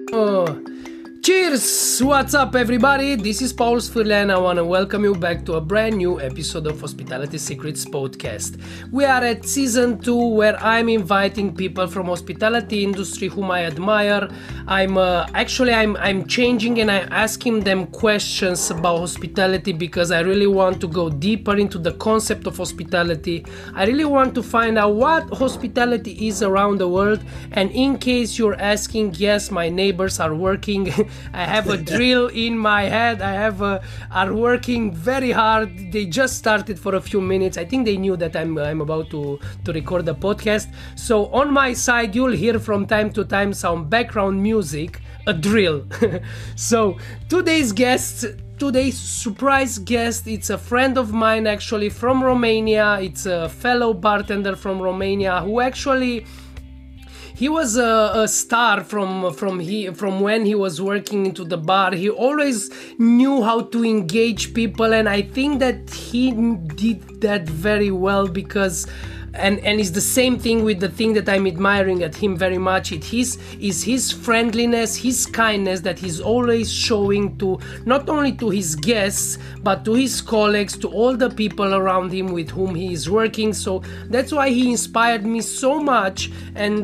Oh, cheers! What's up, everybody? This is Paul Sfirle and I want to welcome you back to a brand new episode of Hospitality Secrets podcast. We are at season 2 where I'm inviting people from hospitality industry whom I admire. I'm changing and I'm asking them questions about hospitality because I really want to go deeper into the concept of hospitality. I really want to find out what hospitality is around the world, and in case you're asking, yes, my neighbors are working. I have a drill in my head. Are working very hard. They just started for a few minutes. I think they knew that I'm about to record the podcast. So on my side, you'll hear from time to time some background music, a drill. So today's surprise guest, it's a friend of mine actually from Romania. It's a fellow bartender from Romania who actually... He was a star from when he was working into the bar. He always knew how to engage people, and I think that he did that very well because... And it's the same thing with the thing that I'm admiring at him very much. Is his friendliness, his kindness that he's always showing to not only to his guests but to his colleagues, to all the people around him with whom he is working. So that's why he inspired me so much, and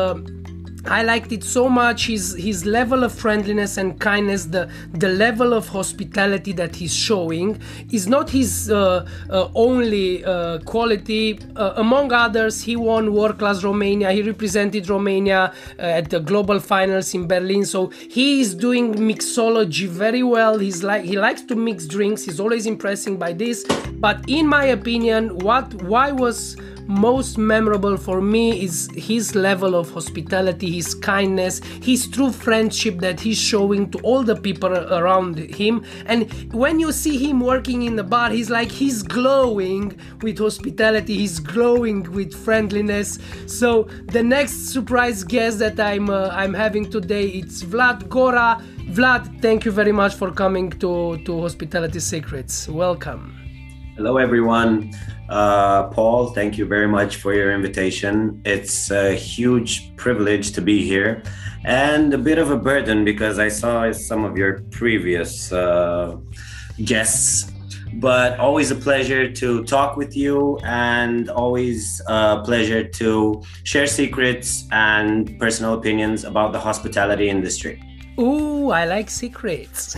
I liked it so much, his level of friendliness and kindness, the level of hospitality that he's showing is not his only quality. Among others, he won World Class Romania. He represented Romania at the global finals in Berlin. So he is doing mixology very well. He likes to mix drinks. He's always impressing by this. But in my opinion, why was most memorable for me is his level of hospitality, his kindness, his true friendship that he's showing to all the people around him. And when you see him working in the bar, he's glowing with hospitality, he's glowing with friendliness. So the next surprise guest that I'm having today, it's Vlad Gora. Vlad, thank you very much for coming to Hospitality Secrets. Welcome. Hello, everyone. Paul, thank you very much for your invitation. It's a huge privilege to be here and a bit of a burden because I saw some of your previous guests, but always a pleasure to talk with you and always a pleasure to share secrets and personal opinions about the hospitality industry. Ooh, I like secrets.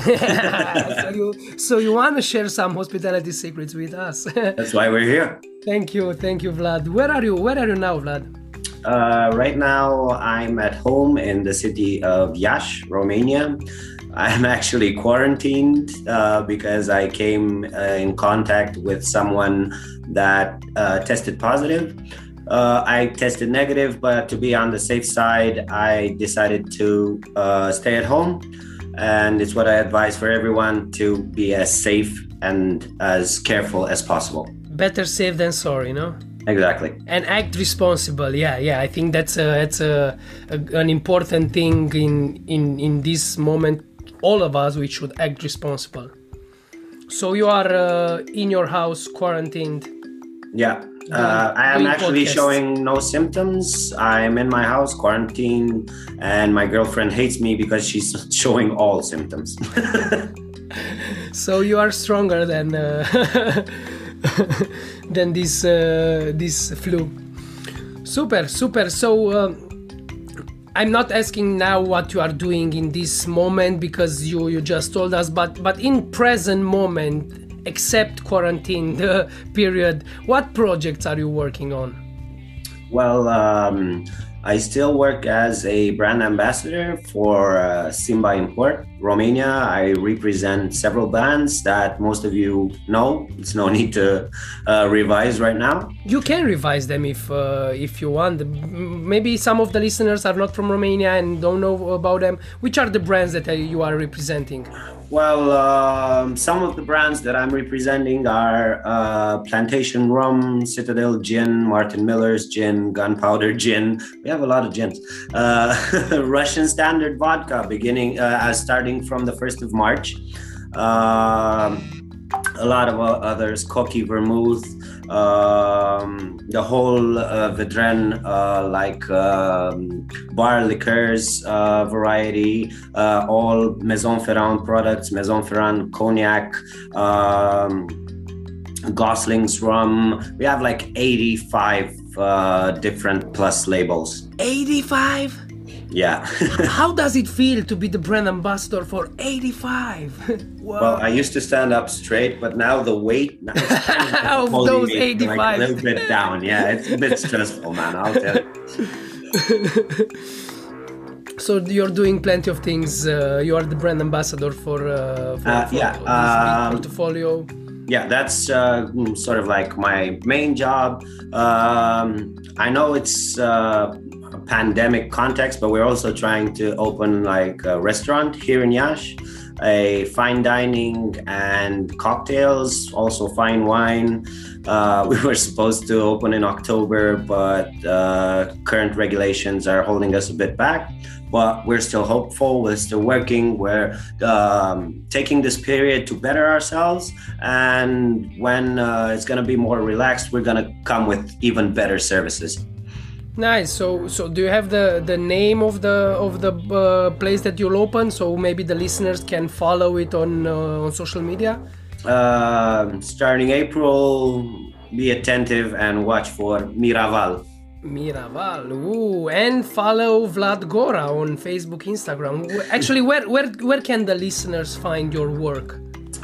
So you want to share some hospitality secrets with us? That's why we're here. Thank you, Vlad. Where are you now, Vlad? Right now, I'm at home in the city of Iași, Romania. I'm actually quarantined because I came in contact with someone that tested positive. I tested negative, but to be on the safe side, I decided to stay at home. And it's what I advise for everyone, to be as safe and as careful as possible. Better safe than sorry, no? Exactly. And act responsible. Yeah. I think that's an important thing in this moment. All of us, we should act responsible. So you are in your house, quarantined. Yeah. I am actually showing no symptoms. I'm in my house, quarantined, and my girlfriend hates me because she's showing all symptoms. So you are stronger than this flu. Super. So I'm not asking now what you are doing in this moment because you just told us, but in present moment, except quarantine period, what projects are you working on? Well, I still work as a brand ambassador for Simba Import, Romania. I represent several brands that most of you know. It's no need to revise right now. You can revise them if you want. Maybe some of the listeners are not from Romania and don't know about them. Which are the brands that you are representing? Well, some of the brands that I'm representing are Plantation Rum, Citadel Gin, Martin Miller's Gin, Gunpowder Gin. We have a lot of gins. Russian Standard Vodka, starting from the 1st of March. A lot of others, Koki Vermouth, the whole Vedren bar liqueurs variety, all Maison Ferrand products, Maison Ferrand cognac, Gosling's rum. We have like 85 different plus labels. 85? Yeah. How does it feel to be the brand ambassador for 85? Wow. Well, I used to stand up straight, but now the weight of those 85 like a little bit down. Yeah, it's a bit stressful, man. I'll tell you. So you're doing plenty of things. You are the brand ambassador for this big portfolio. Yeah, that's sort of like my main job. I know it's a pandemic context, but we're also trying to open like a restaurant here in Iași, a fine dining and cocktails, also fine wine. We were supposed to open in October, but current regulations are holding us a bit back. But we're still hopeful, we're still working, we're taking this period to better ourselves. And when it's going to be more relaxed, we're going to come with even better services. Nice. So do you have the name of the place that you'll open, so maybe the listeners can follow it on social media? Starting April, be attentive and watch for Miraval. Miraval. Ooh, and follow Vlad Gora on Facebook, Instagram. Actually, where can the listeners find your work?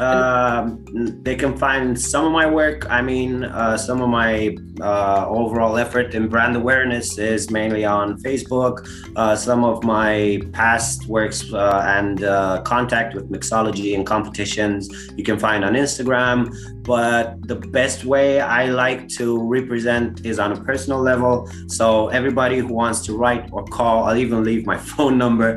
They can find some of my work. I mean, some of my overall effort in brand awareness is mainly on Facebook. Some of my past works and contact with mixology and competitions you can find on Instagram. But the best way I like to represent is on a personal level. So everybody who wants to write or call, I'll even leave my phone number.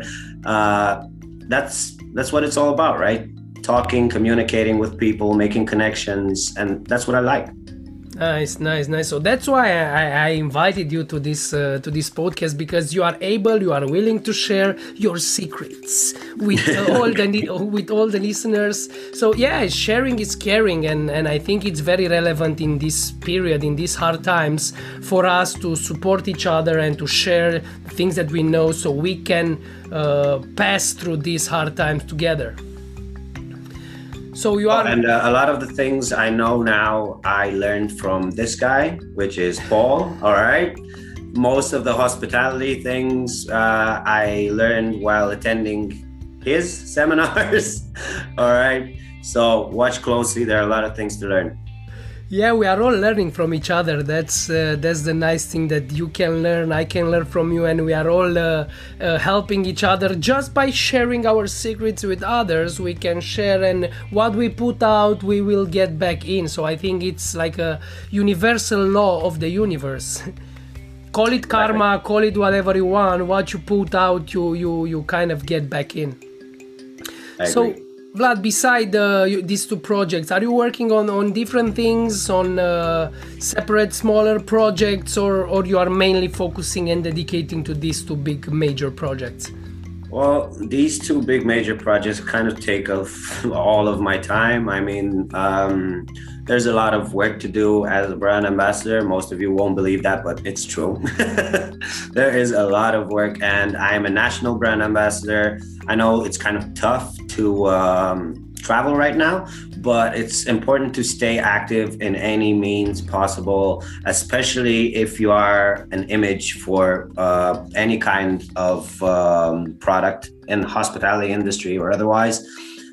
That's what it's all about, right? Talking, communicating with people, making connections, and that's what I like. Nice. So that's why I invited you to this podcast, because you are willing to share your secrets with all the listeners. So yeah, sharing is caring, and I think it's very relevant in this period, in these hard times, for us to support each other and to share things that we know, so we can pass through these hard times together. So you are, and a lot of the things I know now, I learned from this guy, which is Paul. All right. Most of the hospitality things I learned while attending his seminars. All right. So watch closely. There are a lot of things to learn. Yeah, we are all learning from each other. That's the nice thing, that you can learn, I can learn from you, and we are all helping each other just by sharing our secrets with others. We can share, and what we put out, we will get back in. So I think it's like a universal law of the universe. Call it karma, call it whatever you want. What you put out, you kind of get back in. I agree. So, Vlad, beside these two projects, are you working on different things, on separate, smaller projects, or you are mainly focusing and dedicating to these two big major projects? Well, these two big major projects kind of take all of my time. I mean, there's a lot of work to do as a brand ambassador. Most of you won't believe that, but it's true. There is a lot of work, and I am a national brand ambassador. I know it's kind of tough to travel right now, but it's important to stay active in any means possible, especially if you are an image for any kind of product in the hospitality industry or otherwise.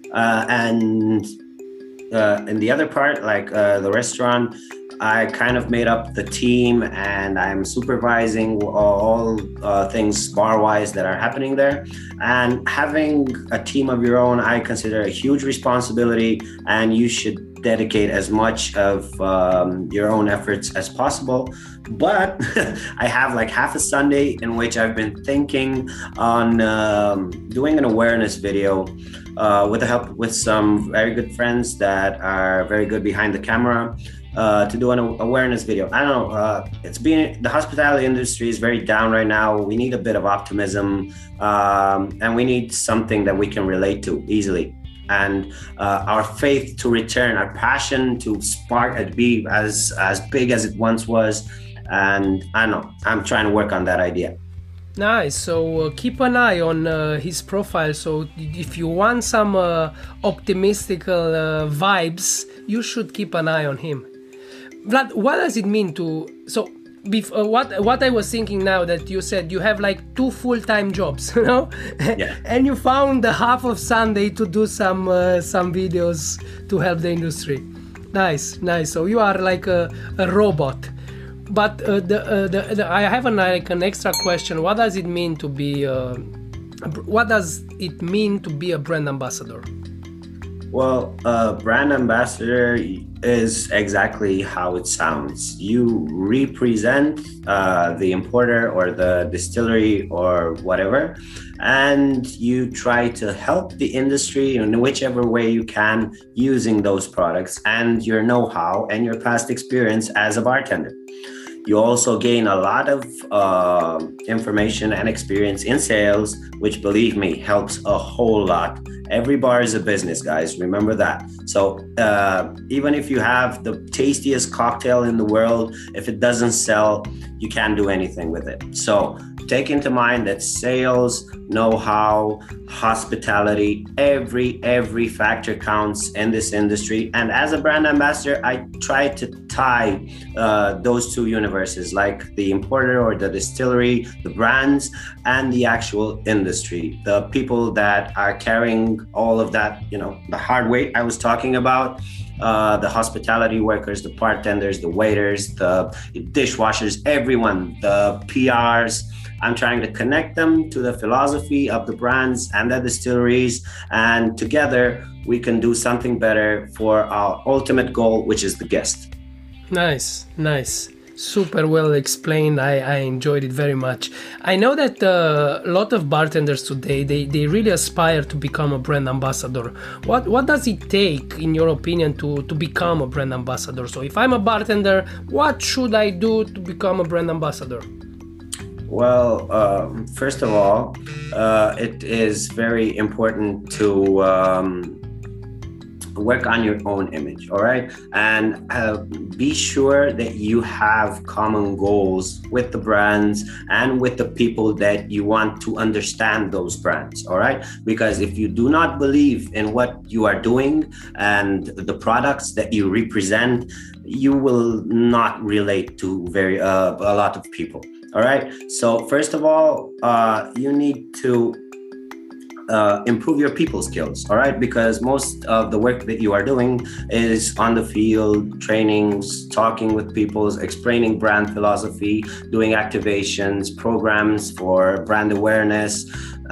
And in the other part, like the restaurant, I kind of made up the team, and I'm supervising all things bar-wise that are happening there. And having a team of your own, I consider a huge responsibility, and you should dedicate as much of your own efforts as possible. But I have like half a Sunday in which I've been thinking on doing an awareness video with the help with some very good friends that are very good behind the camera. To do an awareness video. I don't know, the hospitality industry is very down right now. We need a bit of optimism, and we need something that we can relate to easily. and our faith to return, our passion to spark and be as big as it once was. And I know I'm trying to work on that idea. Nice. So keep an eye on his profile. So if you want some optimistic vibes, you should keep an eye on him. Vlad, what does it mean to... So what I was thinking now that you said you have like 2 full-time jobs, you know? Yeah. And you found the half of Sunday to do some videos to help the industry. Nice. So you are like a robot. But I have an extra question. What does it mean to be a brand ambassador? Well, a brand ambassador is exactly how it sounds. You represent the importer or the distillery or whatever, and you try to help the industry in whichever way you can using those products and your know-how and your past experience as a bartender. You also gain a lot of information and experience in sales, which, believe me, helps a whole lot. Every bar is a business, guys. Remember that. So even if you have the tastiest cocktail in the world, if it doesn't sell, you can't do anything with it. So take into mind that sales, know-how, hospitality, every factor counts in this industry. And as a brand ambassador, I try to tie those two universes, like the importer or the distillery, the brands, and the actual industry, the people that are carrying all of that, the hard weight I was talking about. The hospitality workers, the bartenders, the waiters, the dishwashers, everyone, the PRs. I'm trying to connect them to the philosophy of the brands and the distilleries, and together we can do something better for our ultimate goal, which is the guest. Nice. Super well explained. I enjoyed it very much. I know that a lot of bartenders today, they really aspire to become a brand ambassador. What does it take, in your opinion, to become a brand ambassador? So if I'm a bartender, what should I do to become a brand ambassador? Well, first of all, it is very important to work on your own image, all right? And be sure that you have common goals with the brands and with the people that you want to understand those brands, all right? Because if you do not believe in what you are doing and the products that you represent, you will not relate to a lot of people. All right. So first of all, you need to improve your people skills. All right. Because most of the work that you are doing is on the field, trainings, talking with people, explaining brand philosophy, doing activations, programs for brand awareness.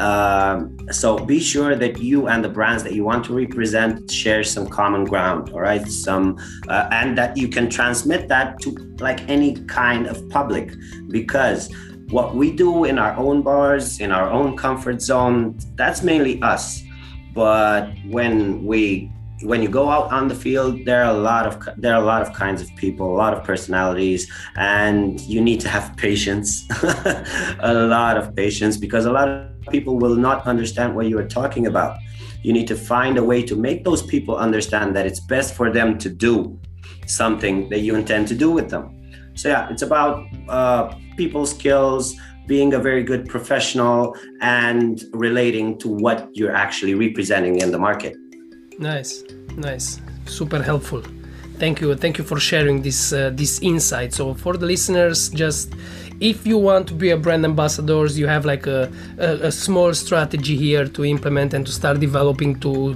So be sure that you and the brands that you want to represent share some common ground, all right? And that you can transmit that to like any kind of public, because what we do in our own bars, in our own comfort zone, that's mainly us. But when you go out on the field, there are a lot of kinds of people, a lot of personalities, and you need to have patience, a lot of patience, because a lot of people will not understand what you are talking about. You need to find a way to make those people understand that it's best for them to do something that you intend to do with them. So yeah, it's about people skills, being a very good professional, and relating to what you're actually representing in the market. Nice. Super helpful. Thank you for sharing this insight. So for the listeners, just if you want to be a brand ambassador, you have like a small strategy here to implement and to start developing to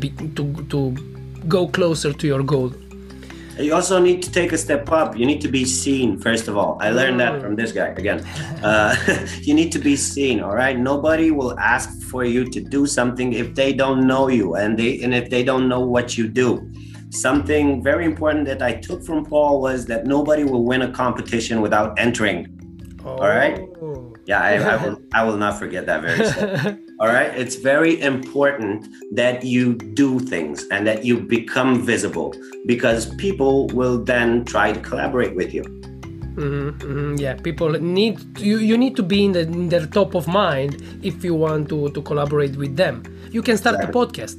go closer to your goal. You also need to take a step up. You need to be seen, first of all. I learned that from this guy again. You need to be seen, all right? Nobody will ask for you to do something if they don't know you and if they don't know what you do. Something very important that I took from Paul was that nobody will win a competition without entering. All right? Yeah, I will not forget that very soon. All right? It's very important that you do things and that you become visible, because people will then try to collaborate with you. Yeah, people need you need to be in their top of mind if you want to collaborate with them. You can start a podcast.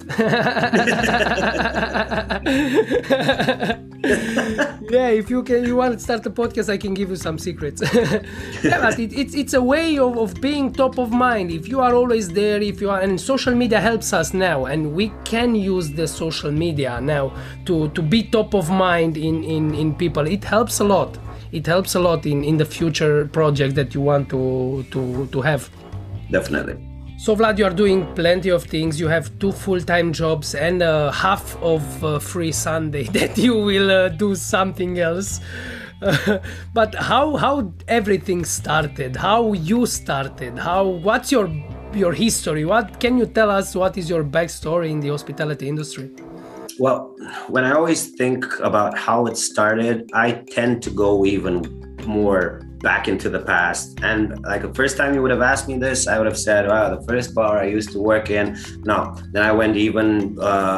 Yeah, if you want to start a podcast, I can give you some secrets. Yeah, but it's a way of being top of mind. If you are always there, and social media helps us now, and we can use the social media now to be top of mind in people. It helps a lot. It helps a lot in the future project that you want to have. Definitely. So Vlad, you are doing plenty of things. You have 2 full-time jobs and half of free Sunday that you will do something else. But how everything started? How you started? What's your history? What can you tell us? What is your backstory in the hospitality industry? Well, when I always think about how it started, I tend to go even more back into the past. And like the first time you would have asked me this, I would have said, wow, the first bar I used to work in. No, then I went even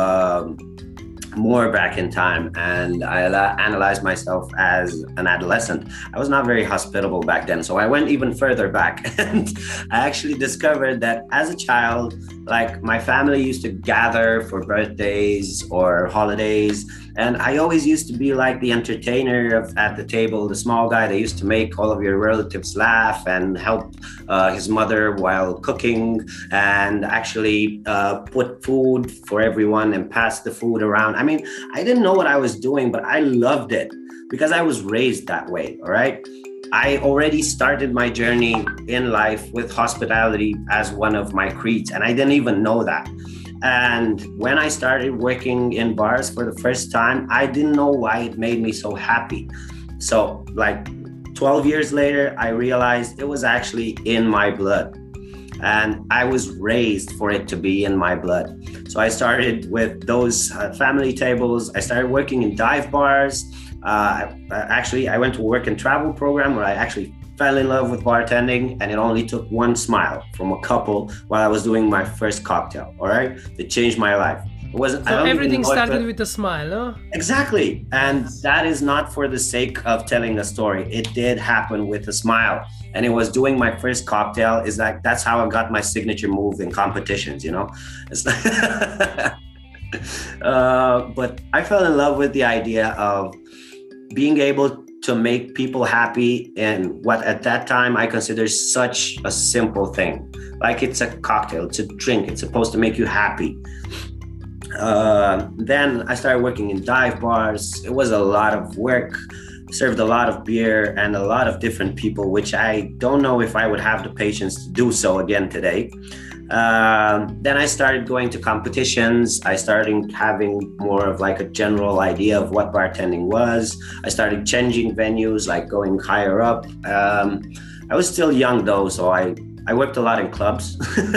more back in time, and I analyzed myself as an adolescent. I was not very hospitable back then, so I went even further back, and I actually discovered that as a child, like my family used to gather for birthdays or holidays, and I always used to be like the entertainer at the table, the small guy that used to make all of your relatives laugh and help his mother while cooking, and actually put food for everyone and pass the food around. I mean, I didn't know what I was doing, but I loved it because I was raised that way, all right? I already started my journey in life with hospitality as one of my creeds, and I didn't even know that. And when I started working in bars for the first time, I didn't know why it made me so happy. So like 12 years later, I realized it was actually in my blood. And I was raised for it to be in my blood. So I started with those family tables. I started working in dive bars. Actually, I went to a work and travel program where I actually fell in love with bartending, and it only took one smile from a couple while I was doing my first cocktail, all right? It changed my life. It wasn't, so everything started with a smile, huh? Exactly. And that is not for the sake of telling a story. It did happen with a smile. And it was doing my first cocktail. Is like, that's how I got my signature move in competitions, you know? It's but I fell in love with the idea of being able to make people happy in what at that time I consider such a simple thing. Like it's a cocktail, it's a drink, it's supposed to make you happy. Then I started working in dive bars. It was a lot of work, served a lot of beer and a lot of different people, which I don't know if I would have the patience to do so again today. Then I started going to competitions. I started having more of like a general idea of what bartending was. I started changing venues, like going higher up. I was still young though, so I worked a lot in clubs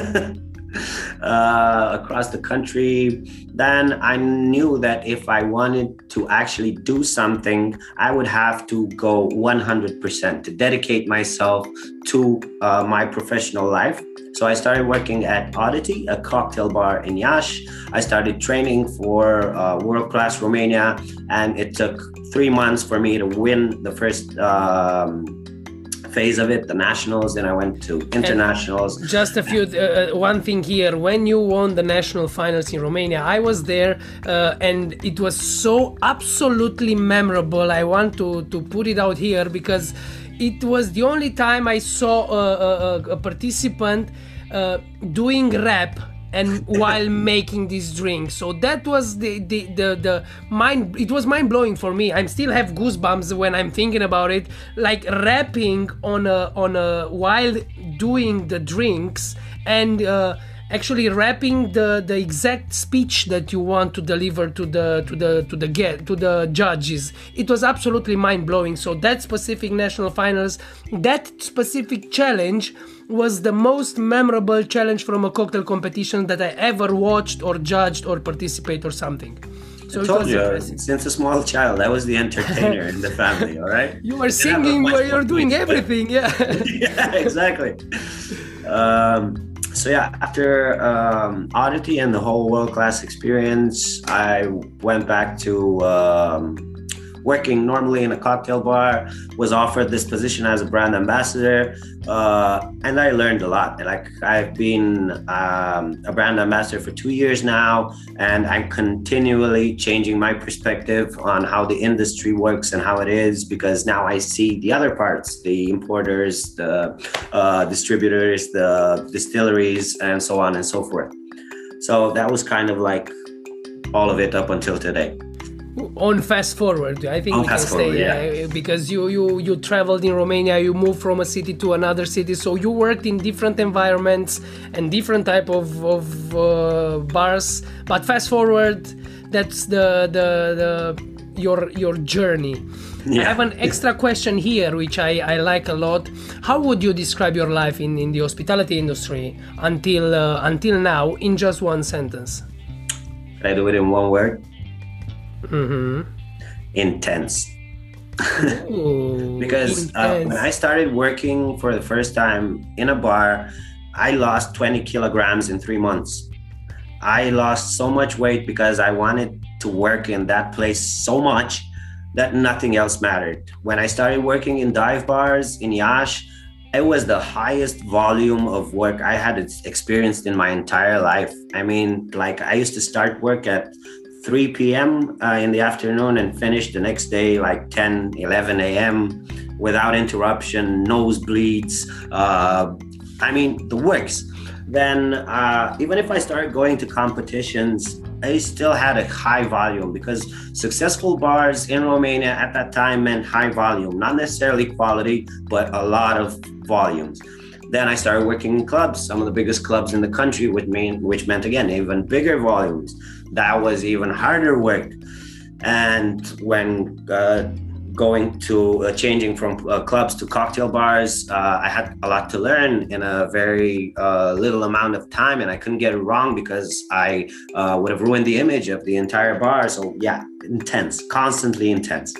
across the country. Then I knew that if I wanted to actually do something, I would have to go 100% to dedicate myself to my professional life. So I started working at Oddity, a cocktail bar in Iași. I started training for World Class Romania, and it took 3 months for me to win the first phase of it, the nationals. Then I went to internationals. And just a few, one thing here, when you won the national finals in Romania, I was there and it was so absolutely memorable. I want to put it out here because it was the only time I saw a participant doing rap and while making this drink. So that was the mind. It was mind blowing for me. I still have goosebumps when I'm thinking about it. Like rapping on a while doing the drinks and actually rapping the exact speech that you want to deliver to the judges. It was absolutely mind blowing. So that specific national finals, that specific challenge was the most memorable challenge from a cocktail competition that I ever watched or judged or participate or something. So I told you, since a small child, I was the entertainer in the family, all right? You were singing, you're doing everything, yeah. Yeah, exactly. So yeah, after Oddity and the whole world-class experience, I went back to working normally in a cocktail bar, was offered this position as a brand ambassador, and I learned a lot. Like I've been a brand ambassador for 2 years now, and I'm continually changing my perspective on how the industry works and how it is, because now I see the other parts, the importers, the distributors, the distilleries, and so on and so forth. So that was kind of like all of it up until today. On fast forward, I think we can say, because you traveled in Romania, you moved from a city to another city, so you worked in different environments and different type of bars. But fast forward, that's your journey. Yeah. I have an extra question here, which I like a lot. How would you describe your life in the hospitality industry until now in just one sentence? Can I do it in one word? Mm-hmm. Intense. Ooh, because when I started working for the first time in a bar, I lost 20 kilograms in 3 months. I lost so much weight because I wanted to work in that place so much that nothing else mattered. When I started working in dive bars in Iași, it was the highest volume of work I had experienced in my entire life. I mean, like I used to start work at 3 p.m. In the afternoon and finish the next day like 10, 11 a.m. without interruption, nosebleeds. I mean, the works. Then even if I started going to competitions, I still had a high volume, because successful bars in Romania at that time meant high volume, not necessarily quality, but a lot of volumes. Then I started working in clubs, some of the biggest clubs in the country, which meant, again, even bigger volumes. That was even harder work. And when going to changing from clubs to cocktail bars, I had a lot to learn in a very little amount of time, and I couldn't get it wrong because I would have ruined the image of the entire bar. So yeah, intense, constantly intense.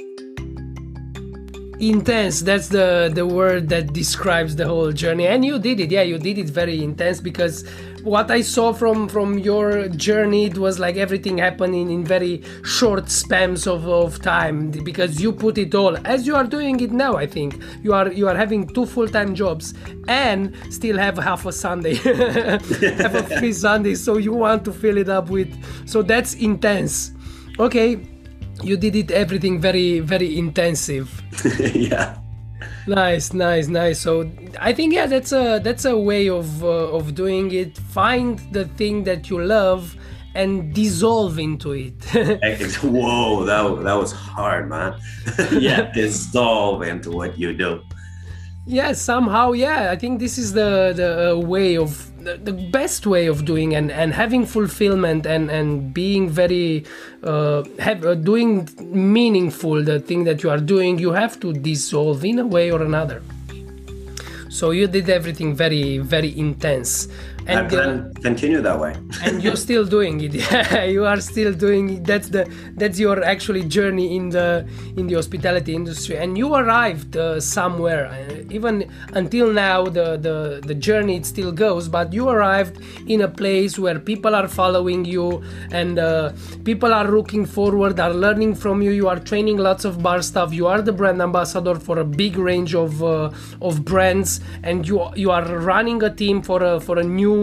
Intense, that's the word that describes the whole journey. And you did it, you did it very intense, because what I saw from your journey, it was like everything happening in very short spans of time, because you put it all, as you are doing it now. I think you are having 2 full-time jobs and still have half a Sunday, have a free Sunday, so you want to fill it up with, so that's intense. Okay, you did it everything very, very intensive. Yeah. Nice. So I think that's a way of doing it. Find the thing that you love and dissolve into it. Whoa, that was hard, man. Yeah, dissolve into what you do. Yeah, somehow, yeah. I think this is the way of the best way of doing and having fulfillment and being very doing meaningful the thing that you are doing. You have to dissolve in a way or another. So you did everything very, very intense. And I plan to continue that way. And you're still doing it. Yeah, you are still doing it. That's your actually journey in the hospitality industry. And you arrived somewhere. Even until now, the journey it still goes. But you arrived in a place where people are following you, and people are looking forward, are learning from you. You are training lots of bar staff. You are the brand ambassador for a big range of brands, and you are running a team for a new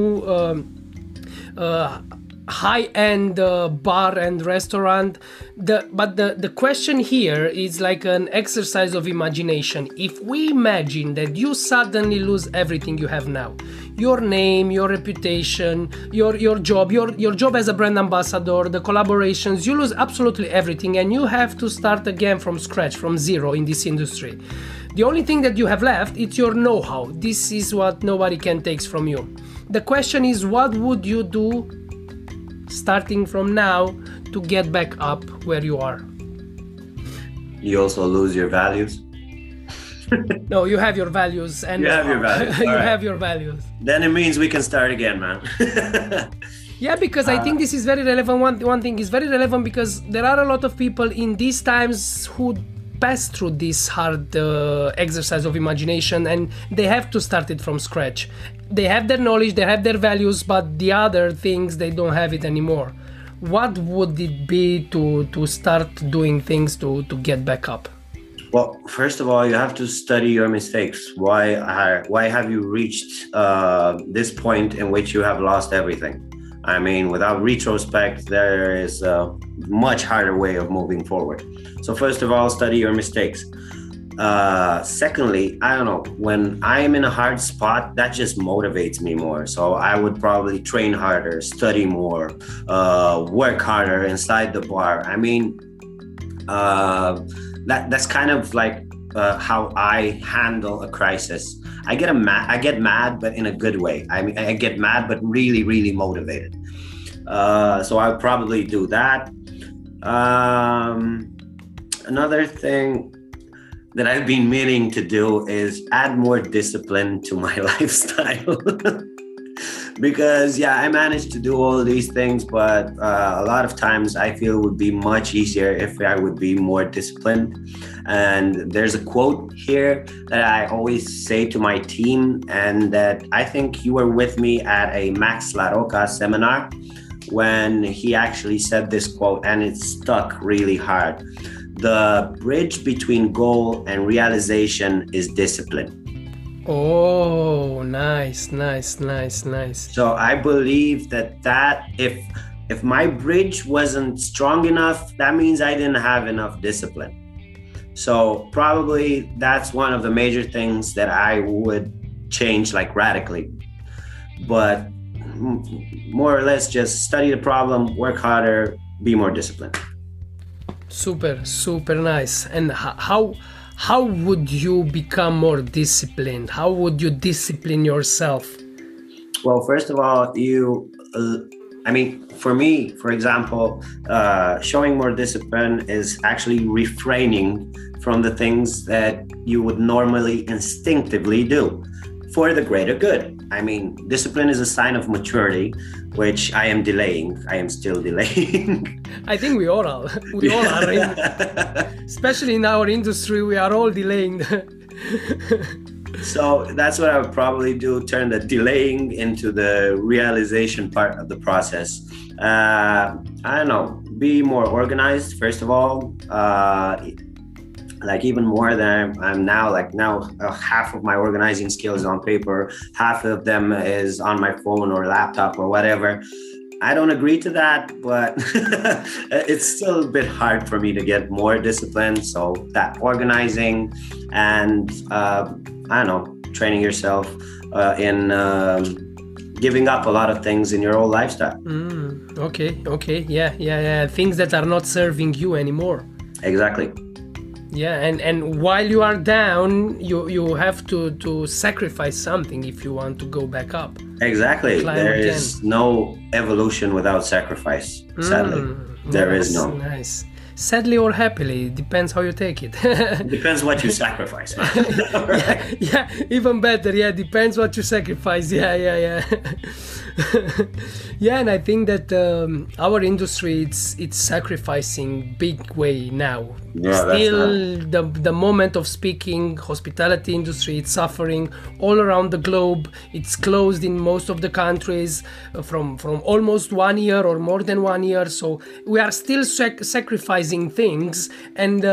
high-end bar and restaurant. But the question here is like an exercise of imagination. If we imagine that you suddenly lose everything you have now, your name, your reputation, your job as a brand ambassador, the collaborations, you lose absolutely everything, and you have to start again from scratch, from zero in this industry. The only thing that you have left, it's your know-how. This is what nobody can take from you. The question is, what would you do starting from now to get back up where you are? You also lose your values? No, you have your values. And you have your values. You right. have your values. Then it means we can start again, man. Yeah, because I think this is very relevant. One thing is very relevant because there are a lot of people in these times who pass through this hard exercise of imagination, and they have to start it from scratch. They have their knowledge, they have their values, but the other things, they don't have it anymore. what would it be to start doing things to get back up? Well, first of all, you have to study your mistakes. Why have you reached this point in which you have lost everything? I mean, without retrospect, there is a much harder way of moving forward. So first of all, study your mistakes. Secondly, I don't know, when I am in a hard spot, that just motivates me more. So I would probably train harder, study more, work harder inside the bar. I mean, that's kind of like how I handle a crisis. I get mad, but in a good way. I mean, I get mad, but really, really motivated. So I'll probably do that. Another thing that I've been meaning to do is add more discipline to my lifestyle. Because I managed to do all these things, but a lot of times I feel it would be much easier if I would be more disciplined. And there's a quote here that I always say to my team, and that I think you were with me at a Max LaRocca seminar when he actually said this quote, and it stuck really hard. The bridge between goal and realization is discipline. Oh, nice. So I believe that if my bridge wasn't strong enough, that means I didn't have enough discipline. So probably that's one of the major things that I would change, like, radically. But more or less just study the problem, work harder, be more disciplined. Super nice. And how would you become more disciplined? How would you discipline yourself? Well, first of all, for me, for example, showing more discipline is actually refraining from the things that you would normally instinctively do for the greater good. I mean, discipline is a sign of maturity, which I am delaying. I am still delaying. I think we all are. Especially in our industry, we are all delaying. So that's what I would probably do, turn the delaying into the realization part of the process. I don't know, be more organized, first of all. Like even more than I'm now, half of my organizing skills on paper, half of them is on my phone or laptop or whatever. I don't agree to that, but it's still a bit hard for me to get more discipline. So that organizing and, training yourself in giving up a lot of things in your old lifestyle. Okay. Yeah. Things that are not serving you anymore. Exactly. Yeah, and while you are down, you have to sacrifice something if you want to go back up. Exactly. There is no evolution without sacrifice. Sadly, there is no. Nice. Sadly or happily, depends how you take it. Depends what you sacrifice. Yeah, even better. Yeah, depends what you sacrifice. Yeah. Yeah, and I think that our industry it's sacrificing big way now. Yeah, still the moment of speaking, hospitality industry, it's suffering all around the globe. It's closed in most of the countries from almost 1 year or more than 1 year. So we are still sacrificing things, and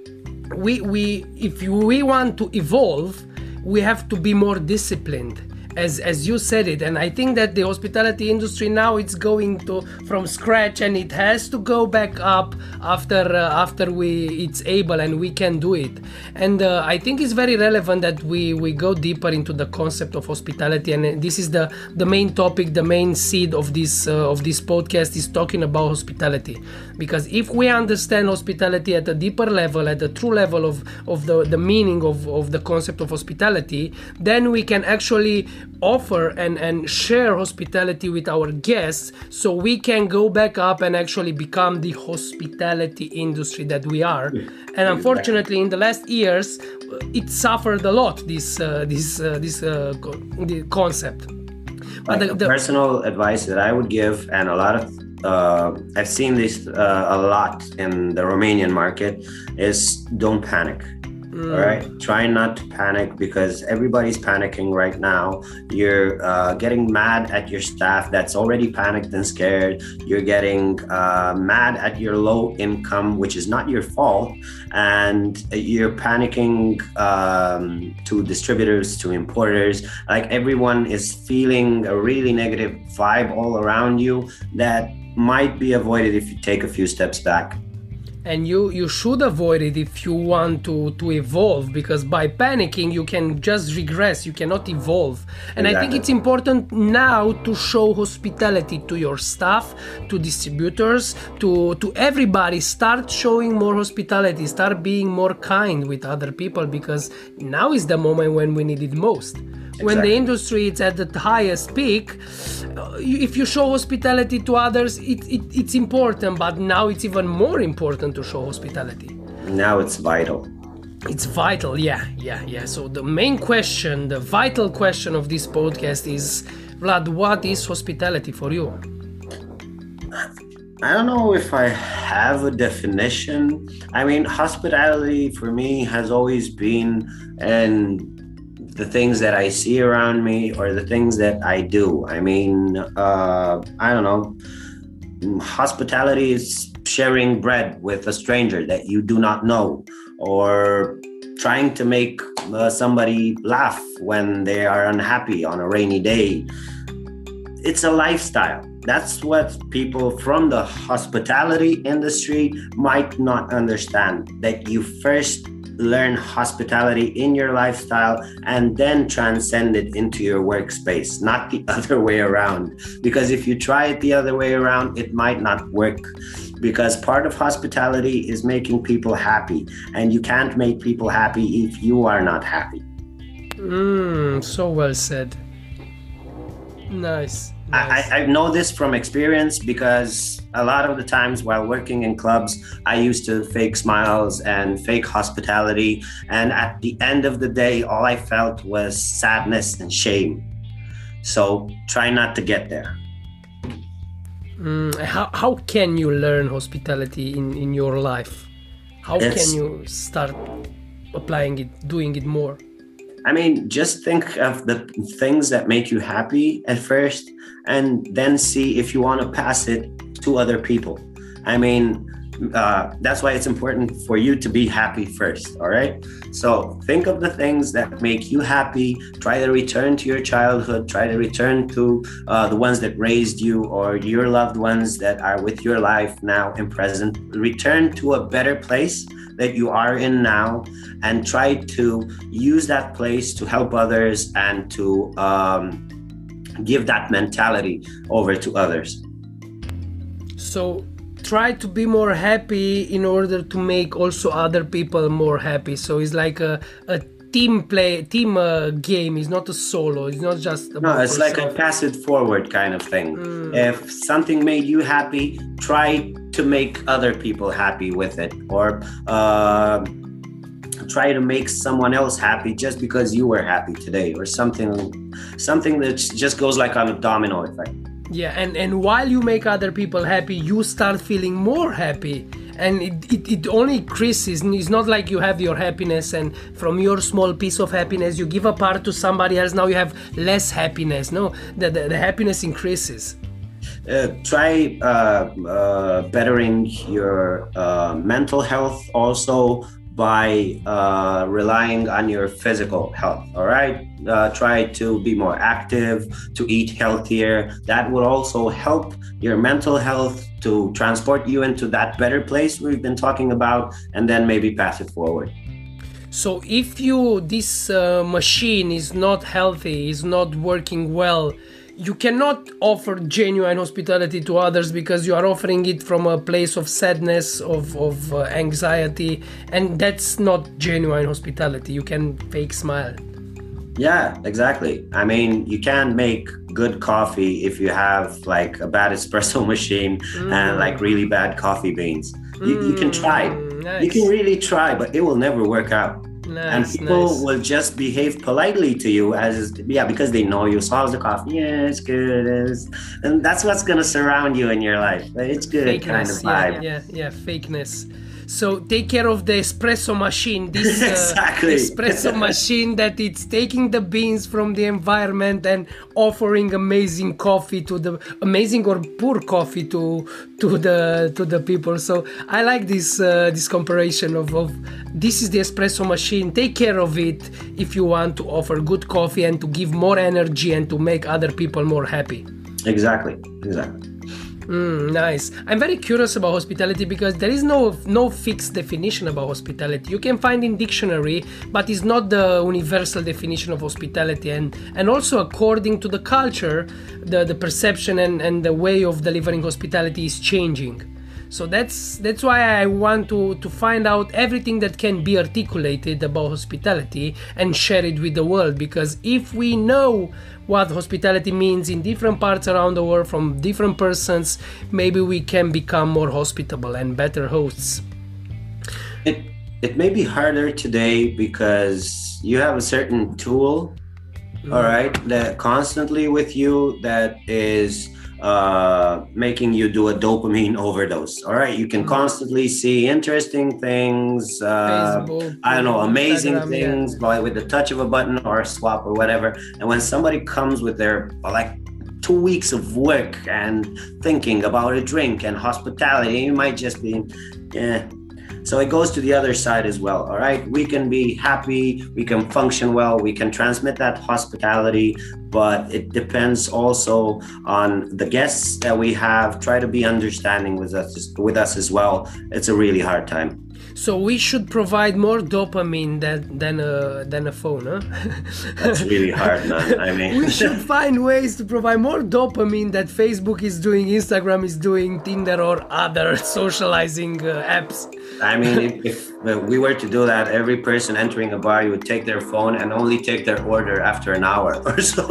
if we want to evolve, we have to be more disciplined. As you said it, and I think that the hospitality industry now it's going from scratch, and it has to go back up after it's able and we can do it. And I think it's very relevant that we go deeper into the concept of hospitality, and this is the main topic, the main seed of this podcast is talking about hospitality. Because if we understand hospitality at a deeper level, at the true level of the meaning of the concept of hospitality, then we can actually offer and share hospitality with our guests, so we can go back up and actually become the hospitality industry that we are. And unfortunately, in the last years, it suffered a lot, this concept. But the personal advice that I would give, and a lot of I've seen this a lot in the Romanian market, is don't panic. All right. Try not to panic because everybody's panicking right now. You're getting mad at your staff that's already panicked and scared. You're getting mad at your low income, which is not your fault. And you're panicking to distributors, to importers. Like everyone is feeling a really negative vibe all around you that might be avoided if you take a few steps back. And you should avoid it if you want to evolve, because by panicking you can just regress, you cannot evolve. And exactly. I think it's important now to show hospitality to your staff, to distributors, to everybody. Start showing more hospitality, start being more kind with other people, because now is the moment when we need it most. Exactly. When the industry is at the highest peak, if you show hospitality to others, it's important, but now it's even more important to show hospitality. Now it's vital. It's vital, yeah. So the main question, the vital question of this podcast is, Vlad, what is hospitality for you? I don't know if I have a definition. I mean, hospitality for me has always been the things that I see around me or the things that I do. I mean, I don't know. Hospitality is sharing bread with a stranger that you do not know, or trying to make somebody laugh when they are unhappy on a rainy day. It's a lifestyle. That's what people from the hospitality industry might not understand, that you first learn hospitality in your lifestyle and then transcend it into your workspace, not the other way around. Because if you try it the other way around, it might not work. Because part of hospitality is making people happy, and you can't make people happy if you are not happy. So well said. Nice. I know this from experience, because a lot of the times while working in clubs, I used to fake smiles and fake hospitality. And at the end of the day, all I felt was sadness and shame. So try not to get there. How can you learn hospitality in your life? How can you start applying it, doing it more? I mean, just think of the things that make you happy at first, and then see if you want to pass it to other people. I mean, that's why it's important for you to be happy first, all right? So think of the things that make you happy. Try to return to your childhood. Try to return to the ones that raised you, or your loved ones that are with your life now and present. Return to a better place that you are in now, and try to use that place to help others and to give that mentality over to others. So try to be more happy in order to make also other people more happy. So it's like a team game. It's not a solo. It's not just about it's yourself. Like a pass it forward kind of thing. If something made you happy, try to make other people happy with it, or try to make someone else happy just because you were happy today, or something that just goes like on a domino effect. Yeah, and while you make other people happy, you start feeling more happy, and it only increases. It's not like you have your happiness, and from your small piece of happiness you give a part to somebody else. Now you have less happiness. No, the happiness increases. Try bettering your mental health also by relying on your physical health. All right. Try to be more active, to eat healthier. That will also help your mental health to transport you into that better place we've been talking about, and then maybe pass it forward. So if this machine is not healthy, is not working well, you cannot offer genuine hospitality to others, because you are offering it from a place of sadness, of anxiety, and that's not genuine hospitality. You can fake smile. Yeah, exactly. I mean, you can't make good coffee if you have like a bad espresso machine and like really bad coffee beans. You can try. Nice. You can really try, but it will never work out. Nice, and people will just behave politely to you because they know you. So how's the coffee? Yeah, it's good. And that's what's going to surround you in your life. It's good. Fakeness, kind of vibe. Yeah, fakeness. So take care of the espresso machine. This Exactly. espresso machine that it's taking the beans from the environment and offering amazing coffee to the amazing or poor coffee to the people. So I like this comparison of this is the espresso machine. Take care of it if you want to offer good coffee and to give more energy and to make other people more happy. Exactly. Nice. I'm very curious about hospitality because there is no fixed definition about hospitality. You can find in dictionary, but it's not the universal definition of hospitality. And also according to the culture, the perception and the way of delivering hospitality is changing. So that's why I want to find out everything that can be articulated about hospitality and share it with the world. Because if we know what hospitality means in different parts around the world from different persons, maybe we can become more hospitable and better hosts. It may be harder today because you have a certain tool, all right, that constantly with you that is making you do a dopamine overdose. All right, you can constantly see interesting things, Facebook, I don't know, amazing Instagram, things with the touch of a button or a swap or whatever. And when somebody comes with their like 2 weeks of work and thinking about a drink and hospitality, you might just be, So it goes to the other side as well, all right? We can be happy, we can function well, we can transmit that hospitality, but it depends also on the guests that we have. Try to be understanding with us as well. It's a really hard time. So we should provide more dopamine than a phone, huh? That's really hard, man. I mean, we should find ways to provide more dopamine that Facebook is doing, Instagram is doing, Tinder or other socializing apps. I mean, if we were to do that, every person entering a bar, you would take their phone and only take their order after an hour or so.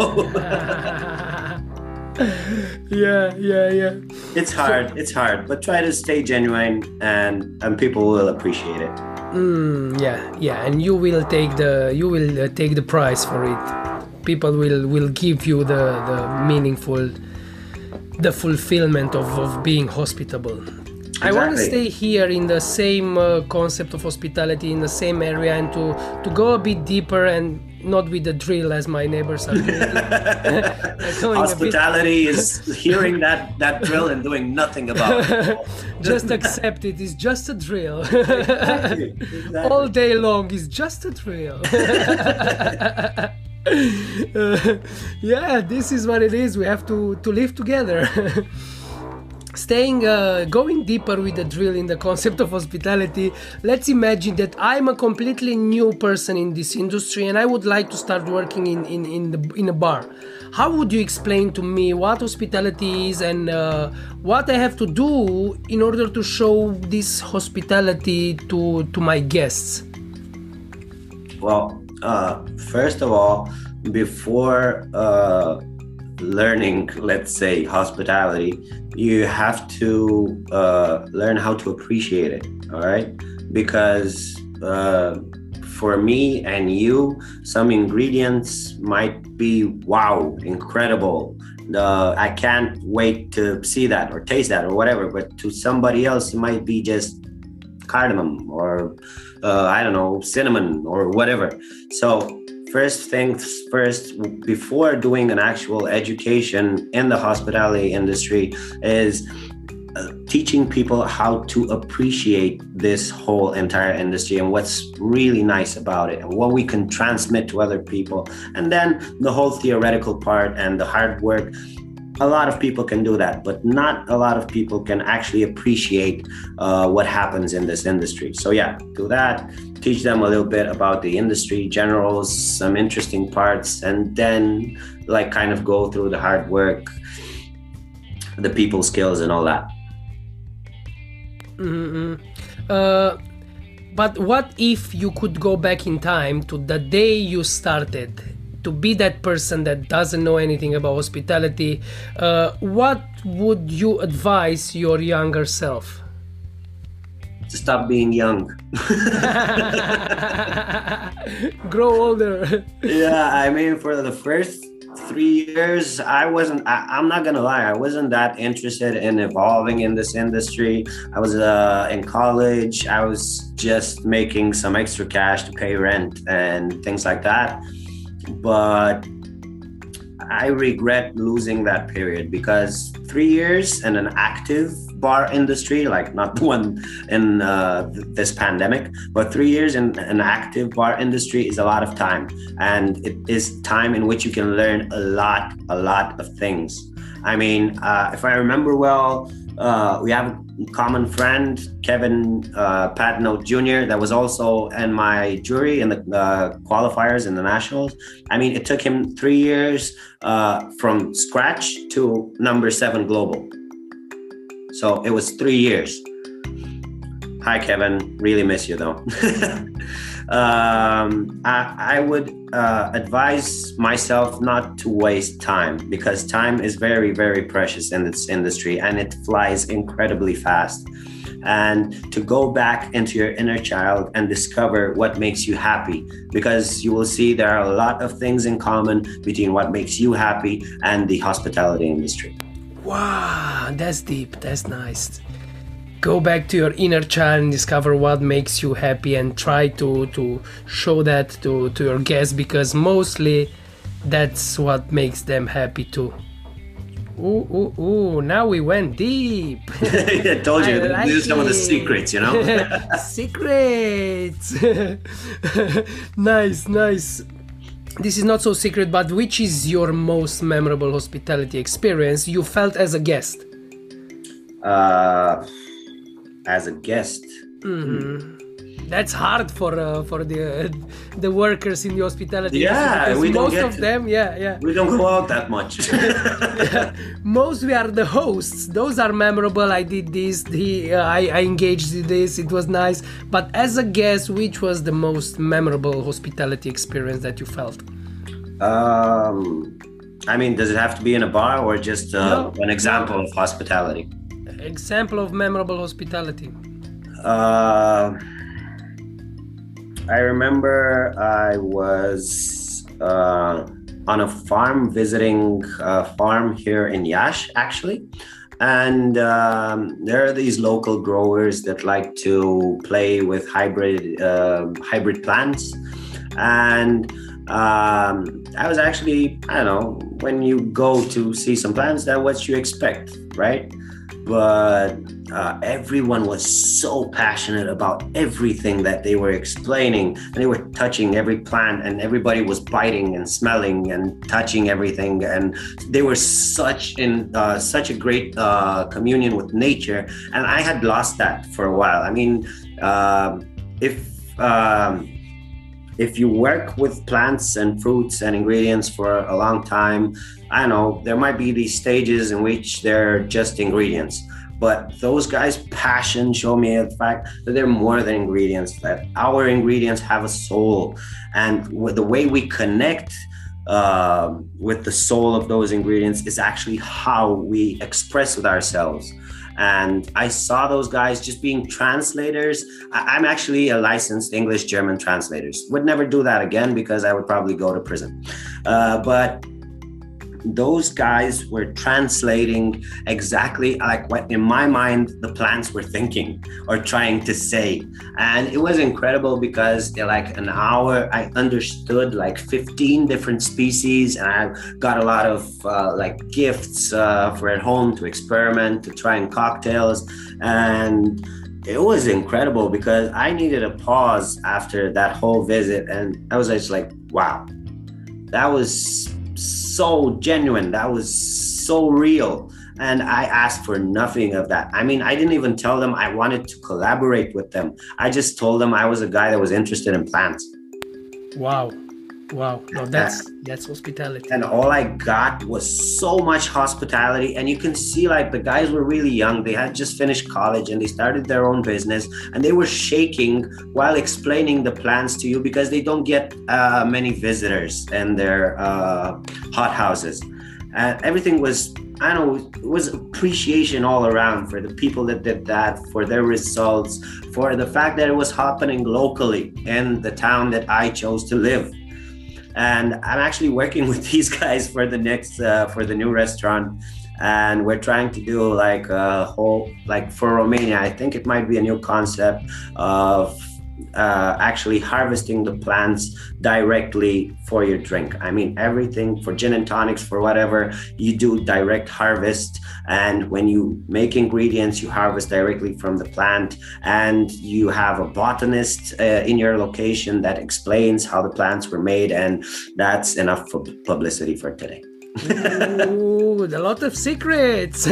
Yeah. It's hard, but try to stay genuine and people will appreciate it. Yeah, and you will take the price for it. People will give you the meaningful, the fulfillment of being hospitable. Exactly. I want to stay here in the same concept of hospitality, in the same area, and to go a bit deeper and not with the drill as my neighbors are doing. Hospitality is hearing that drill and doing nothing about it. Just accept it. It's just a drill. Exactly. All day long is just a drill. Yeah, this is what it is. We have to live together. Going deeper with the drill in the concept of hospitality, let's imagine that I'm a completely new person in this industry and I would like to start working in a bar. How would you explain to me what hospitality is and what I have to do in order to show this hospitality to my guests? Well, first of all, before learning, let's say, hospitality, you have to learn how to appreciate it, all right? Because for me and you, some ingredients might be, wow, incredible. I can't wait to see that or taste that or whatever, but to somebody else, it might be just cardamom or, I don't know, cinnamon or whatever. So first things first, before doing an actual education in the hospitality industry, is teaching people how to appreciate this whole entire industry and what's really nice about it and what we can transmit to other people. And then the whole theoretical part and the hard work. A lot of people can do that, but not a lot of people can actually appreciate what happens in this industry. So yeah, do that. Teach them a little bit about the industry, generals, some interesting parts, and then like kind of go through the hard work, the people skills and all that. But what if you could go back in time to the day you started? To be that person that doesn't know anything about hospitality, what would you advise your younger self? To stop being young. Grow older. Yeah, I mean, for the first 3 years, I'm not gonna lie, I wasn't that interested in evolving in this industry. I was in college. I was just making some extra cash to pay rent and things like that. But I regret losing that period, because 3 years in an active bar industry, like not the one in this pandemic, but 3 years in an active bar industry is a lot of time. And it is time in which you can learn a lot of things. I mean, if I remember well, we have a common friend, Kevin Patno Jr., that was also in my jury in the qualifiers in the nationals. I mean, it took him 3 years from scratch to number 7 global. So it was 3 years. Hi, Kevin. Really miss you, though. I would advise myself not to waste time, because time is very, very precious in this industry and it flies incredibly fast. And to go back into your inner child and discover what makes you happy, because you will see there are a lot of things in common between what makes you happy and the hospitality industry. Wow, that's deep. That's nice. Go back to your inner child and discover what makes you happy, and try to show that to your guests, because mostly that's what makes them happy too. Ooh, now we went deep. I told you, like these are some of the secrets, you know? Secrets. Nice. This is not so secret, but which is your most memorable hospitality experience you felt as a guest? As a guest. That's hard for the workers in the hospitality. Yeah, we don't most get of them. Yeah. We don't go out that much. Most we are the hosts. Those are memorable. I did this. I engaged in this. It was nice. But as a guest, which was the most memorable hospitality experience that you felt? I mean, does it have to be in a bar, or just an example of hospitality? Example of memorable hospitality. I remember I was on a farm, visiting a farm here in Iași, actually. And there are these local growers that like to play with hybrid plants. And I was actually, I don't know, when you go to see some plants, that's what you expect, right? But everyone was so passionate about everything that they were explaining, and they were touching every plant, and everybody was biting and smelling and touching everything, and they were such a great communion with nature. And I had lost that for a while. I mean, if you work with plants and fruits and ingredients for a long time, I know there might be these stages in which they're just ingredients, but those guys' passion show me the fact that they're more than ingredients, that our ingredients have a soul. And the way we connect with the soul of those ingredients is actually how we express with ourselves. And I saw those guys just being translators. I'm actually a licensed English-German translator. Would never do that again, because I would probably go to prison. But those guys were translating exactly like what in my mind the plants were thinking or trying to say. And it was incredible, because in like an hour I understood like 15 different species, and I got a lot of like gifts for at home to experiment, to trying cocktails. And it was incredible, because I needed a pause after that whole visit. And I was just like, wow, that was so genuine. That was so real. And I asked for nothing of that. I mean, I didn't even tell them I wanted to collaborate with them. I just told them I was a guy that was interested in plants. Wow. No, that's hospitality. And all I got was so much hospitality. And you can see like the guys were really young. They had just finished college and they started their own business, and they were shaking while explaining the plants to you, because they don't get many visitors in their hot houses. And everything was, I don't know, it was appreciation all around for the people that did that, for their results, for the fact that it was happening locally in the town that I chose to live. And I'm actually working with these guys for the next for the new restaurant. And we're trying to do like a whole, like for Romania, I think it might be a new concept of actually harvesting the plants directly for your drink. I mean, everything for gin and tonics, for whatever, you do direct harvest. And when you make ingredients, you harvest directly from the plant, and you have a botanist in your location that explains how the plants were made. And that's enough for publicity for today. Ooh, a lot of secrets.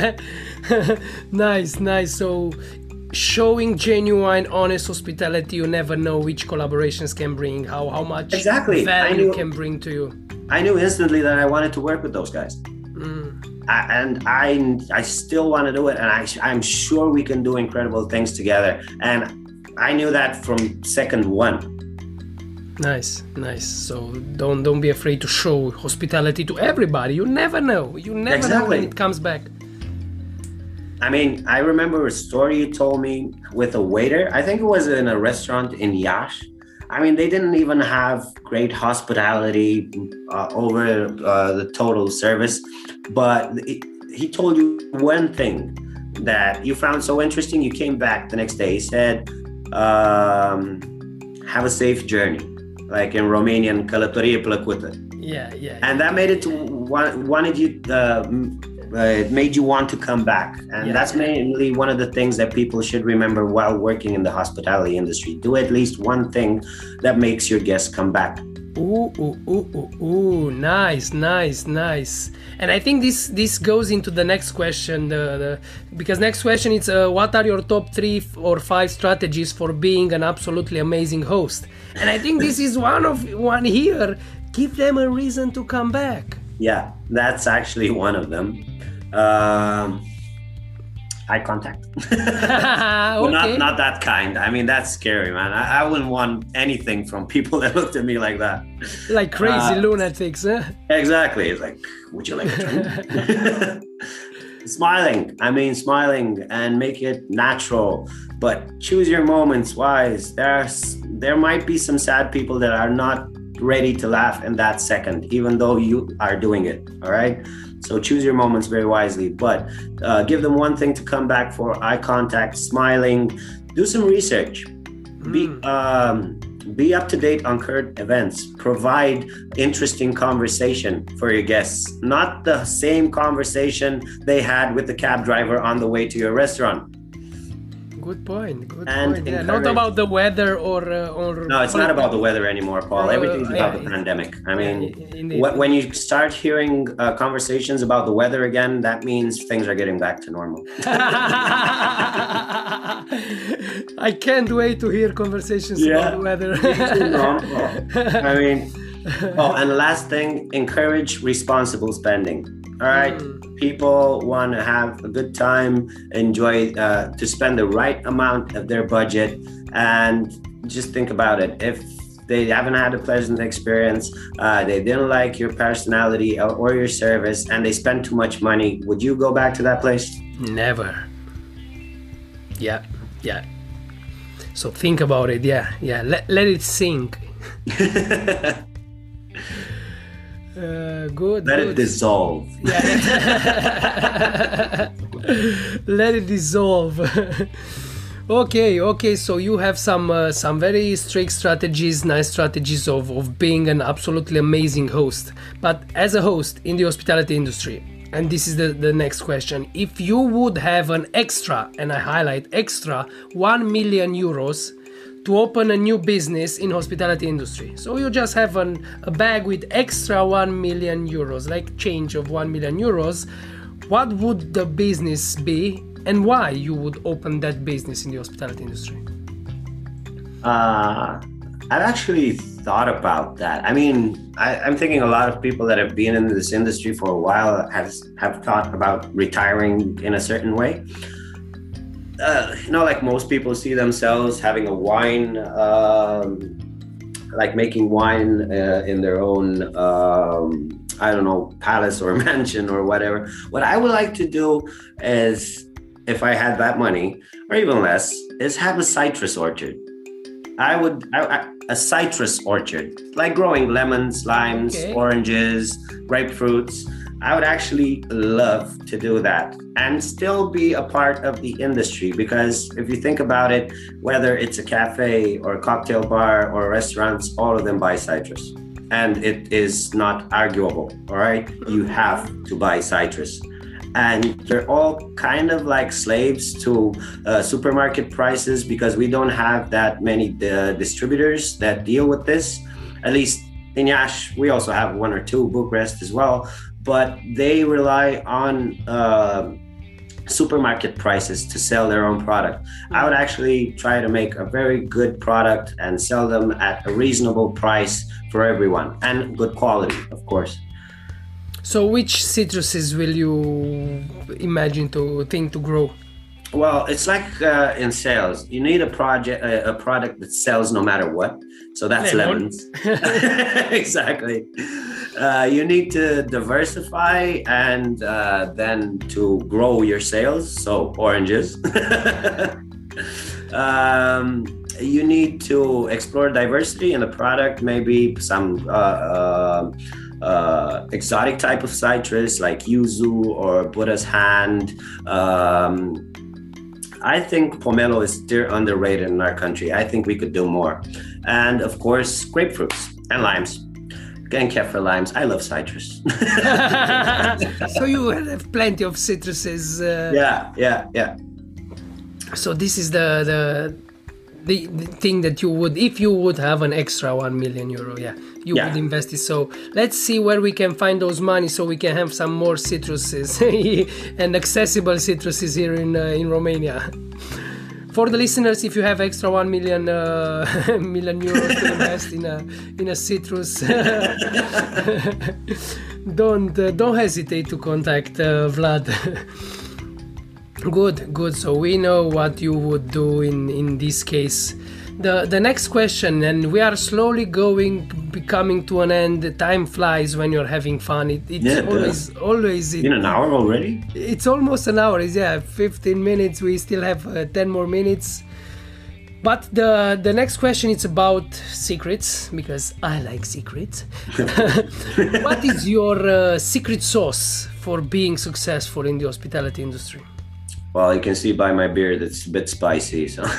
Nice. So showing genuine, honest hospitality, you never know which collaborations can bring, how much value can bring to you. I knew instantly that I wanted to work with those guys. And I still want to do it, and I'm sure we can do incredible things together. And I knew that from second one. Nice. So don't be afraid to show hospitality to everybody. You never know. You never know when it comes back. I mean, I remember a story you told me with a waiter. I think it was in a restaurant in Iași. I mean, they didn't even have great hospitality over the total service. But he told you one thing that you found so interesting. You came back the next day. He said, have a safe journey. Like in Romanian, călătorie plăcută. Yeah. And that made it it made you want to come back. And that's mainly one of the things that people should remember while working in the hospitality industry. Do at least one thing that makes your guests come back. Ooh, nice. And I think this goes into the next question, because next question is what are your top 3 or 5 strategies for being an absolutely amazing host? And I think this is one here. Give them a reason to come back. Yeah, that's actually one of them. Eye contact. Okay. Not that kind. I mean, that's scary, man. I wouldn't want anything from people that looked at me like that. Like crazy lunatics, huh? Exactly. It's like, would you like a drink? Smiling and make it natural, but choose your moments wise. There might be some sad people that are not ready to laugh in that second, even though you are doing it. All right. So choose your moments very wisely, but give them one thing to come back for: eye contact, smiling. Do some research. Be up to date on current events. Provide interesting conversation for your guests, not the same conversation they had with the cab driver on the way to your restaurant. Good point. Yeah, not about the weather or no, it's not about the weather anymore, Paul. Everything's about the pandemic. I mean, when you start hearing conversations about the weather again, that means things are getting back to normal. I can't wait to hear conversations about the weather. I mean, and the last thing, encourage responsible spending. All right. People want to have a good time, enjoy, to spend the right amount of their budget. And just think about it. If they haven't had a pleasant experience, they didn't like your personality or your service, and they spend too much money, would you go back to that place? Never. Yeah. So think about it. Yeah. Let it sink. Good. Let it dissolve. Yeah. Let it dissolve. Okay. So you have some very strict strategies, nice strategies of being an absolutely amazing host. But as a host in the hospitality industry, and this is the next question, if you would have an extra, and I highlight extra, 1 million euros to open a new business in hospitality industry. So you just have a bag with extra 1 million euros, like change of 1 million euros. What would the business be, and why you would open that business in the hospitality industry? I've actually thought about that. I mean, I'm thinking a lot of people that have been in this industry for a while have thought about retiring in a certain way. Like most people see themselves having a wine, like making wine in their own, palace or mansion or whatever. What I would like to do is, if I had that money, or even less, is have a citrus orchard. a citrus orchard, like growing lemons, limes, oranges, grapefruits. I would actually love to do that and still be a part of the industry, because if you think about it, whether it's a cafe or a cocktail bar or restaurants, all of them buy citrus. And it is not arguable, all right? You have to buy citrus. And they're all kind of like slaves to supermarket prices, because we don't have that many distributors that deal with this. At least in Yash, we also have one or two, Bucharest as well, but they rely on supermarket prices to sell their own product. I would actually try to make a very good product and sell them at a reasonable price for everyone, and good quality, of course. So which citruses will you imagine to think to grow? Well, it's like in sales, you need a product that sells no matter what. So that's lemons. Exactly. You need to diversify and then to grow your sales. So oranges. You need to explore diversity in the product, maybe some exotic type of citrus like yuzu or Buddha's hand. I think pomelo is still underrated in our country. I think we could do more. And of course, grapefruits and limes. And kefir limes. I love citrus. So you have plenty of citruses. Yeah. So this is the thing that you would, if you would have an extra 1 million euro, you would invest it. So let's see where we can find those money so we can have some more citruses and accessible citruses here in Romania. For the listeners, if you have extra 1 million million euros to invest in a citrus, don't hesitate to contact Vlad. Good. So we know what you would do in this case. The next question, and we are slowly becoming to an end. Time flies when you're having fun. It's always in an hour already. It's almost an hour. 15 minutes. We still have 10 more minutes. But the next question is about secrets, because I like secrets. What is your secret sauce for being successful in the hospitality industry? Well, you can see by my beard it's a bit spicy. So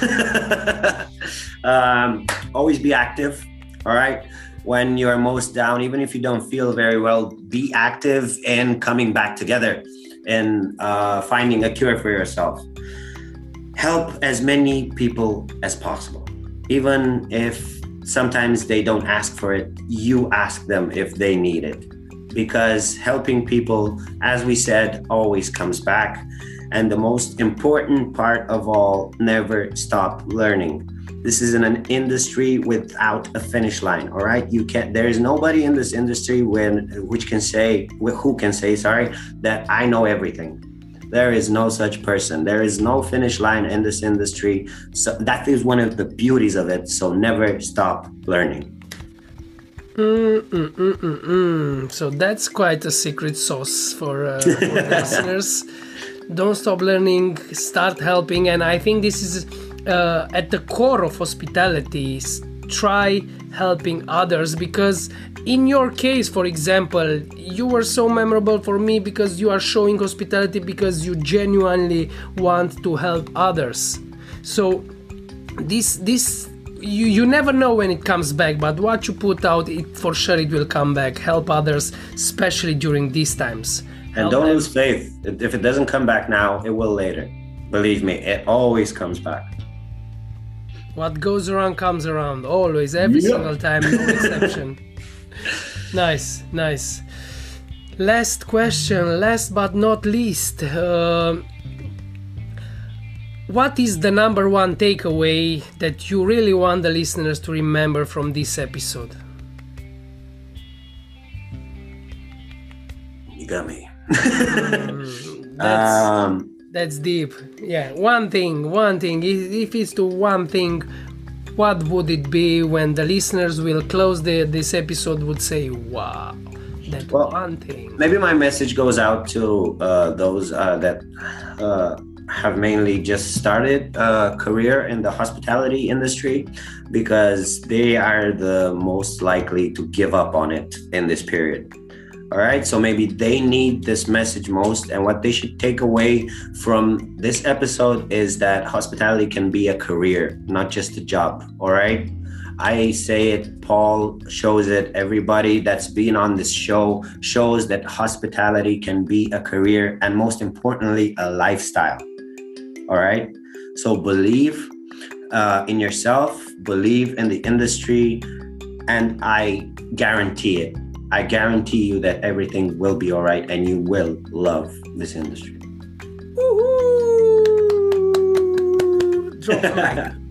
always be active, all right? When you're most down, even if you don't feel very well, be active in coming back together and finding a cure for yourself. Help as many people as possible. Even if sometimes they don't ask for it, you ask them if they need it. Because helping people, as we said, always comes back. And the most important part of all, never stop learning. This is an industry without a finish line, all right? There is nobody in this industry who can say that I know everything. There is no such person. There is no finish line in this industry. So that is one of the beauties of it. So never stop learning. So that's quite a secret sauce for listeners. Don't stop learning, start helping. And I think this is at the core of hospitality. Try helping others, because in your case, for example, you were so memorable for me because you are showing hospitality because you genuinely want to help others. So this you never know when it comes back, but what you put out, for sure it will come back. Help others, especially during these times. And don't lose faith. If it doesn't come back now, it will later. Believe me, it always comes back. What goes around comes around. Always, every single time, no exception. Nice. Last question, last but not least. What is the number one takeaway that you really want the listeners to remember from this episode? You got me. That's deep. Yeah, one thing. If it's to one thing, what would it be when the listeners will close this episode would say, wow, one thing. Maybe my message goes out to those that have mainly just started a career in the hospitality industry because they are the most likely to give up on it in this period. All right, so maybe they need this message most, and what they should take away from this episode is that hospitality can be a career, not just a job. All right, I say it, Paul shows it, everybody that's been on this show shows that hospitality can be a career and most importantly, a lifestyle. All right, so believe in yourself, believe in the industry, and I guarantee it. I guarantee you that everything will be all right and you will love this industry. Woohoo! Drop the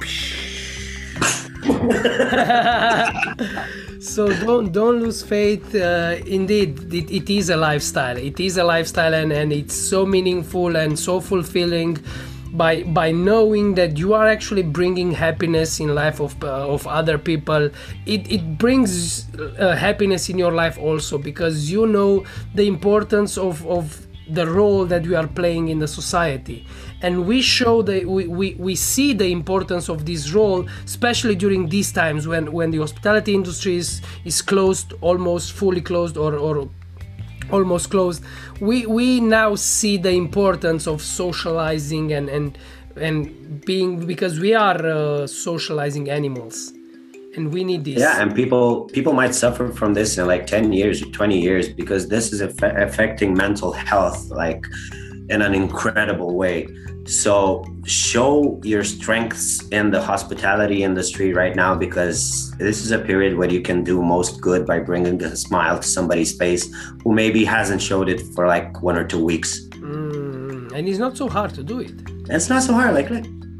mic. So don't lose faith. Indeed, it is a lifestyle. It is a lifestyle, and it's so meaningful and so fulfilling. By knowing that you are actually bringing happiness in life of other people, it brings happiness in your life also, because you know the importance of the role that we are playing in the society, and we show that we see the importance of this role, especially during these times when the hospitality industry is closed, almost fully closed, or almost closed. We now see the importance of socializing and being, because we are socializing animals, and we need this. Yeah, and people might suffer from this in like 10 years or 20 years, because this is affecting mental health like in an incredible way. So show your strengths in the hospitality industry right now, because this is a period where you can do most good by bringing a smile to somebody's face who maybe hasn't showed it for like 1 or 2 weeks. And it's not so hard to do it. It's not so hard, like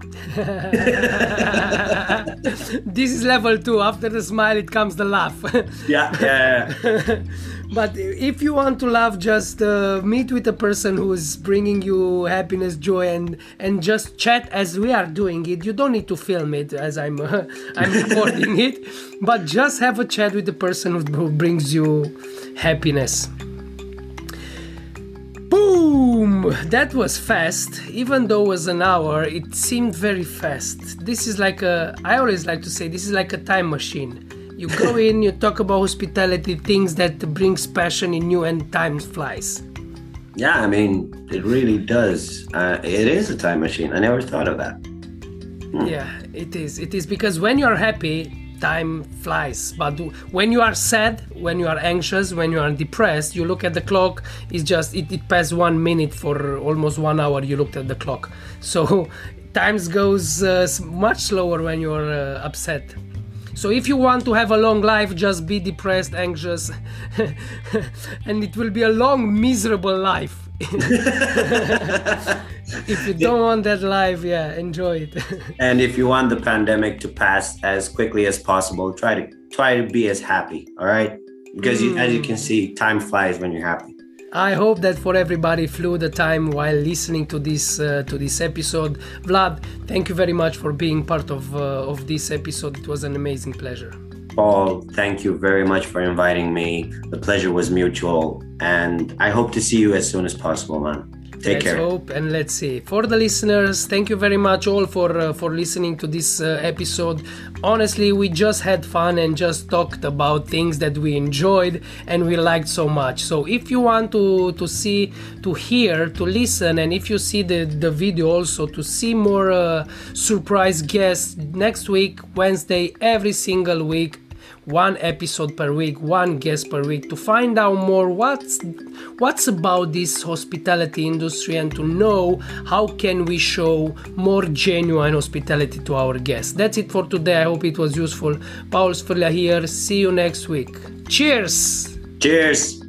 This is level 2. After the smile, it comes the laugh. Yeah. But if you want to laugh, just meet with a person who is bringing you happiness, joy, and just chat as we are doing it. You don't need to film it as I'm recording it, but just have a chat with the person who brings you happiness. Boom! That was fast. Even though it was an hour, it seemed very fast. This is like I always like to say, this is like a time machine. You go in, you talk about hospitality, things that brings passion in you, and time flies. Yeah, I mean, it really does. It is a time machine. I never thought of that. Yeah, it is. It is, because when you are happy, time flies. But when you are sad, when you are anxious, when you are depressed, you look at the clock, it's just, it passed 1 minute for almost 1 hour you looked at the clock. So time goes much slower when you're upset. So if you want to have a long life, just be depressed, anxious, and it will be a long, miserable life. If you don't want that life, enjoy it. And if you want the pandemic to pass as quickly as possible, try to be as happy, all right? Because as you can see, time flies when you're happy. I hope that for everybody flew the time while listening to this episode. Vlad, thank you very much for being part of this episode. It was an amazing pleasure. Paul, thank you very much for inviting me. The pleasure was mutual, and I hope to see you as soon as possible, man. Take care. Let's hope and let's see. For the listeners, thank you very much all for listening to this episode. Honestly, we just had fun and just talked about things that we enjoyed and we liked so much. So if you want to see, to hear, to listen, and if you see the video also, to see more surprise guests next week, Wednesday, every single week, 1 episode per week, 1 guest per week, to find out more what's about this hospitality industry, and to know how can we show more genuine hospitality to our guests. That's it for today. I hope it was useful. Paul Sfirlea here. See you next week. Cheers! Cheers!